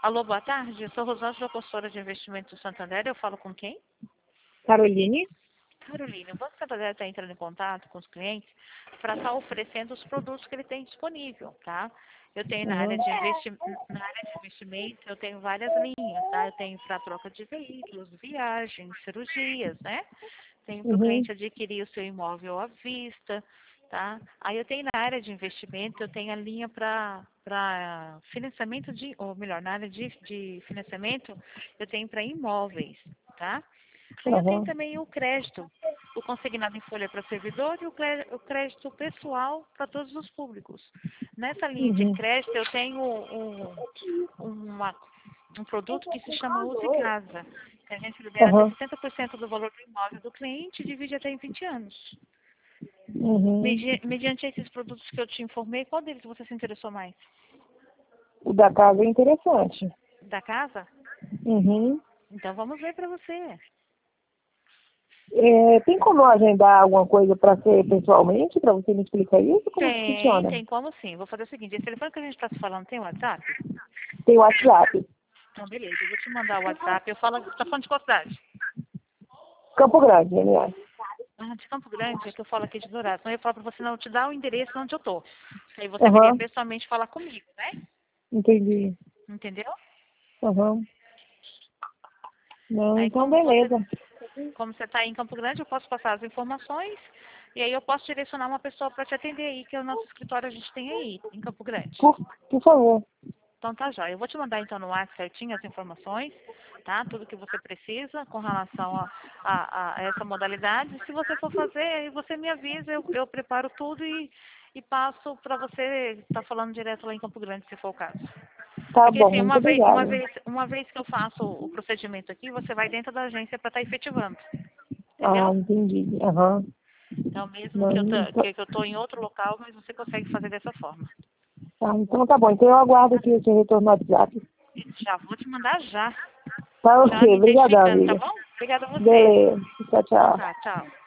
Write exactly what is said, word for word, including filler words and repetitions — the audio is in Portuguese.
Alô, boa tarde. Eu sou Rosângela, consultora de investimentos do Santander. Eu falo com quem? Caroline? Caroline, o Banco Santander está entrando em contato com os clientes para estar oferecendo os produtos que ele tem disponível, tá? Eu tenho na área Uhum. de investi na área de investimento, eu tenho várias linhas, tá? Eu tenho para troca de veículos, viagens, cirurgias, né? Tenho para o Uhum. cliente adquirir o seu imóvel à vista, tá? Aí eu tenho na área de investimento, eu tenho a linha para para financiamento de, ou melhor, na área de, de financiamento, eu tenho para imóveis, tá? Aí eu tenho Uhum. também o crédito, o consignado em folha para servidor e o cré- o crédito pessoal para todos os públicos. Nessa linha de Uhum. crédito eu tenho um, uma- um produto que se chama Use Casa, que a gente libera até Uhum. setenta por cento do valor do imóvel do cliente e divide até em vinte anos. Uhum. Medi- mediante esses produtos que eu te informei, qual deles você se interessou mais? O da casa é interessante. Da casa? Uhum. Então vamos ver para você. É, tem como eu agendar alguma coisa para ser pessoalmente, para você me explicar isso? Como que Tem, funciona? tem como sim. Vou fazer o seguinte, esse telefone que a gente está se falando tem WhatsApp? Tem WhatsApp. Então, beleza, eu vou te mandar o WhatsApp. Eu falo, tá falando de qual cidade? Campo Grande, N A. Ah, de Campo Grande, é que eu falo aqui de Dourados. Então eu falo pra você não te dar o endereço onde eu tô. Aí você viria Aham. pessoalmente falar comigo, né? Entendi. Entendeu? Aham. Não, Aí então como você, beleza. como você tá aí em Campo Grande, eu posso passar as informações e aí eu posso direcionar uma pessoa para te atender aí, que é o nosso escritório a gente tem aí, em Campo Grande. Por, por favor. Então tá jóia. Eu vou te mandar então no WhatsApp certinho as informações, tá? Tudo que você precisa com relação a, a, a essa modalidade. Se você for fazer, aí você me avisa, eu, eu preparo tudo e, e passo para você estar falando direto lá em Campo Grande, se for o caso. Tá Porque bom, assim, muito uma vez, uma obrigada. vez, uma vez que eu faço o procedimento aqui, você vai dentro da agência para estar efetivando. Ah, Entendeu? entendi. Aham. Então mesmo que eu, Não, tô, então, que, que eu tô em outro local, mas você consegue fazer dessa forma. tá, então tá bom. Então eu aguardo aqui o seu retorno no WhatsApp. Já vou te mandar já. Tá Já ok. me Obrigadão, identificando, tá amiga. bom? Obrigada a você. Beleza. Tchau, Então tchau. tá, tchau.